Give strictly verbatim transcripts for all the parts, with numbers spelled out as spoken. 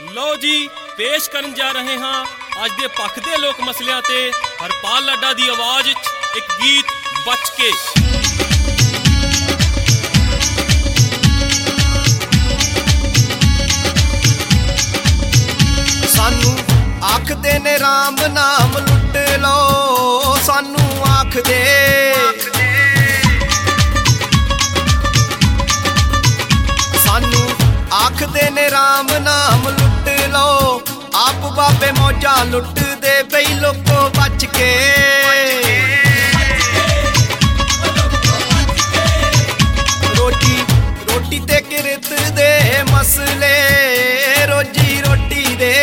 ਲਓ ਜੀ ਪੇਸ਼ ਕਰਨ ਜਾ ਰਹੇ ਹਾਂ ਅੱਜ ਦੇ ਪੱਖ ਦੇ ਲੋਕ ਮਸਲਿਆਂ ਤੇ ਹਰਪਾਲ ਲਾਡਾ ਦੀ ਆਵਾਜ਼ ਵਿੱਚ ਇੱਕ ਗੀਤ ਬਚ ਕੇ। ਸਾਨੂੰ ਆਖਦੇ ਨੇ ਰਾਮ ਨਾਮ ਲੁੱਟ ਲਓ, ਸਾਨੂੰ ਆਖਦੇ ਸਾਨੂੰ ਆਖਦੇ ਨੇ ਰਾਮ ਨਾਮ ਲੁੱਟ ਲਓ, ਆਪ ਬਾਬੇ ਮੌਜਾਂ ਲੁੱਟਦੇ ਬਈ ਲੋਕੋ ਬਚ ਕੇ। ਰੋਟੀ ਰੋਟੀ ਤੇ ਕਿਰਤ ਦੇ ਮਸਲੇ, ਰੋਜੀ ਰੋਟੀ ਦੇ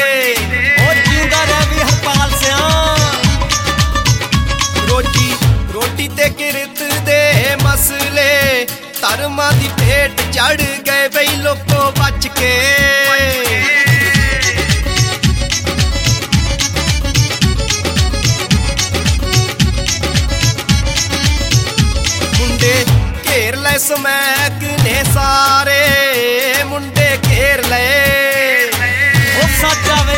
ਰੋਜੀ ਰੋਟੀ ਤੇ ਕਿਰਤ ਦੇ ਮਸਲੇ, ਧਰਮਾਂ ਦੀ ਭੇਟ ਚੜ ਗਏ ਬਈ ਲੋਕੋ ਬਚ ਕੇ। ਮੁੰਡੇ ਘੇਰ ਲੈ ਸਮੈਕ ਨੇ ਸਾਰੇ, ਮੁੰਡੇ ਘੇਰ ਲਏ ਉਹ ਸੱਚਾ ਵੇ।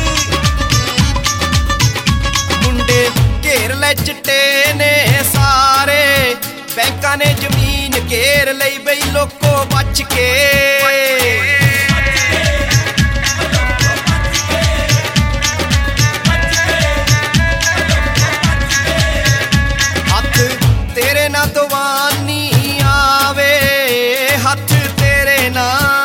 ਮੁੰਡੇ ਘੇਰ ਲੈ ਚਿੱਟੇ ਨੇ ਸਾਰੇ, ਬੈਂਕਾਂ ਨੇ ਜ਼ਮੀਨ ਘੇਰ ਲਈ ਬਈ ਲੋਕੋ ਬਚ ਕੇ। ਹੱਥ ਤੇਰੇ ਨਾ ਦਵਾਨੀ ਆਵੇ, ਹੱਥ ਤੇਰੇ ਨਾ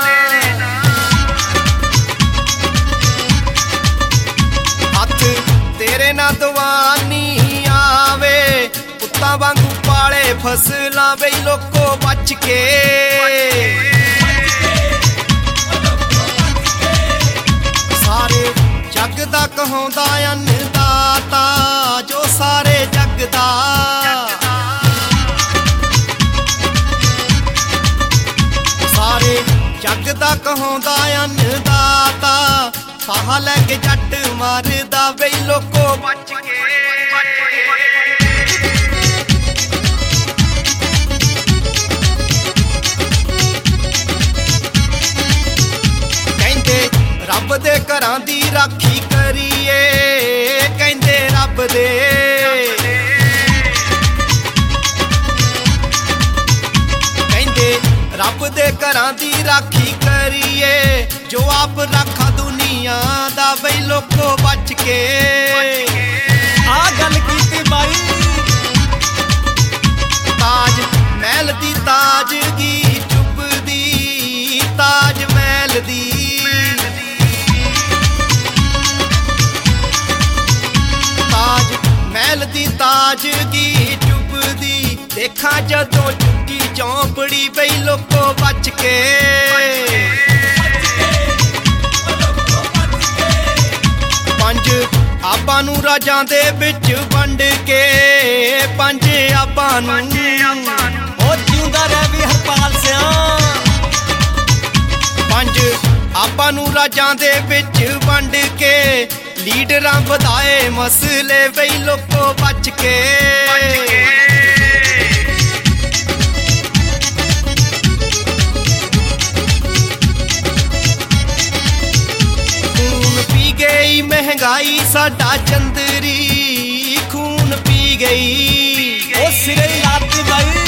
ਹੱਥ ਤੇਰੇ ਨਾ ਦਵਾਨੀ ਆਵੇ, ਪੁੱਤਾਂ ਵਾਂਗੂ ਪਾਲੇ ਫਸਲਾਂ ਬਈ ਲੋਕੋ ਬਚ ਕੇ। ਸਾਰੇ ਜੱਗ ਦਾ ਕਹਾਉਂਦਾ ਅੰਨਦਾਤਾ, ਜੋ ਸਾਰੇ ਜੱਗ ਦਾ ਸਾਰੇ ਜੱਗ ਦਾ ਕਹਾਉਂਦਾ ਅੰਨਦਾਤਾ, ਫਾਹਾ ਲੈ ਕੇ ਜੱਟ ਮਾਰਦਾ ਬਈ ਲੋਕੋ ਬਚ ਕੇ। ਕਹਿੰਦੇ ਰੱਬ ਦੇ ਘਰਾਂ ਦੀ ਰਾਖੀ ਕਰੀਏ, ਕਹਿੰਦੇ ਰੱਬ ਦੇ ਕਹਿੰਦੇ ਰੱਬ ਦੇ ਘਰਾਂ ਦੀ ਰਾਖੀ ਕਰੀਏ, ਜੋ ਆਪ ਰਾਖਾ ਦੁਨੀਆ ਦਾ ਬਈ ਲੋਕੋ ਬਚ ਕੇ। ਆ ਗੱਲ ਕੀਤੀ ਬਾਈ ਤਾਜ ਮਹਿਲ ਦੀ, ਤਾਜਗੀ ਚੁੱਭਦੀ ਤਾਜ ਮਹਿਲ ਦੀ। ਤਾਜ ਮਹਿਲ ਦੀ ਤਾਜਗੀ ਚੁੱਭਦੀ, ਦੇਖਾਂ ਜਦੋਂ ਚੁੱਕੀ ਚੌਂਪੜੀ ਬਈ ਲੋਕੋ ਬਚ ਕੇ। ਪੰਜ ਆਪਾਂ ਨੂੰ ਰਾਜਾਂ ਦੇ ਵਿੱਚ ਵੰਡ ਕੇ, ਪੰਜ ਆਪਾਂ ਨੂੰ ਉਹ ਜਿਉਂਦਾ ਰਹਿ ਵੀ ਹਰਪਾਲ ਸਿਆ। ਪੰਜ ਆਪਾਂ ਨੂੰ ਰਾਜਾਂ ਦੇ ਵਿੱਚ ਵੰਡ ਕੇ, ਲੀਡਰਾਂ ਵਧਾਏ ਮਸਲੇ ਬਈ ਲੋਕੋ ਬਚ ਕੇ। ਖੂਨ ਪੀ ਗਈ ਮਹਿੰਗਾਈ ਸਾਡਾ ਚੰਦਰੀ, ਖੂਨ ਪੀ ਗਈ ਉਹ ਸਿਰੇ ਲੱਤ ਬਾਈ।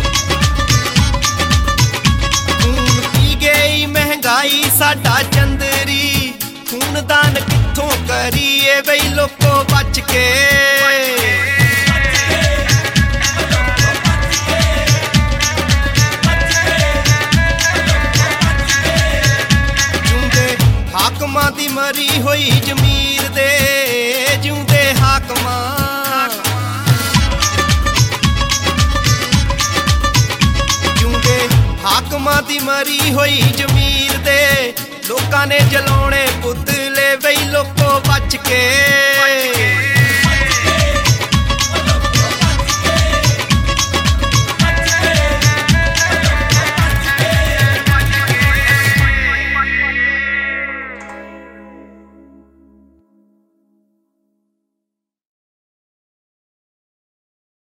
ਖੂਨ ਪੀ ਗਈ ਮਹਿੰਗਾਈ ਸਾਡਾ ਚੰਦਰੀ, ਖੂਨਦਾਨ ਕਿੱਥੋਂ ਕਰੀਏ ਬਈ ਲੋਕੋ ਬਚ ਕੇ। ਜਿਉਂਦੇ ਹਾਕਮਾਂ ਦੀ ਮਰੀ ਹੋਈ ਜ਼ਮੀਰ ਦੇ, ਜਿਉਂਦੇ ਹਾਕਮਾਂ ਜਿਉਂਦੇ ਹਾਕਮਾਂ ਦੀ ਮਰੀ ਹੋਈ ਜ਼ਮੀਰ ਦੇ, ਲੋਕਾਂ ਨੇ ਜਲਾਉਣੇ ਪੁਤਲੇ ਬਈ ਲੋਕੋ ਬਚ ਕੇ।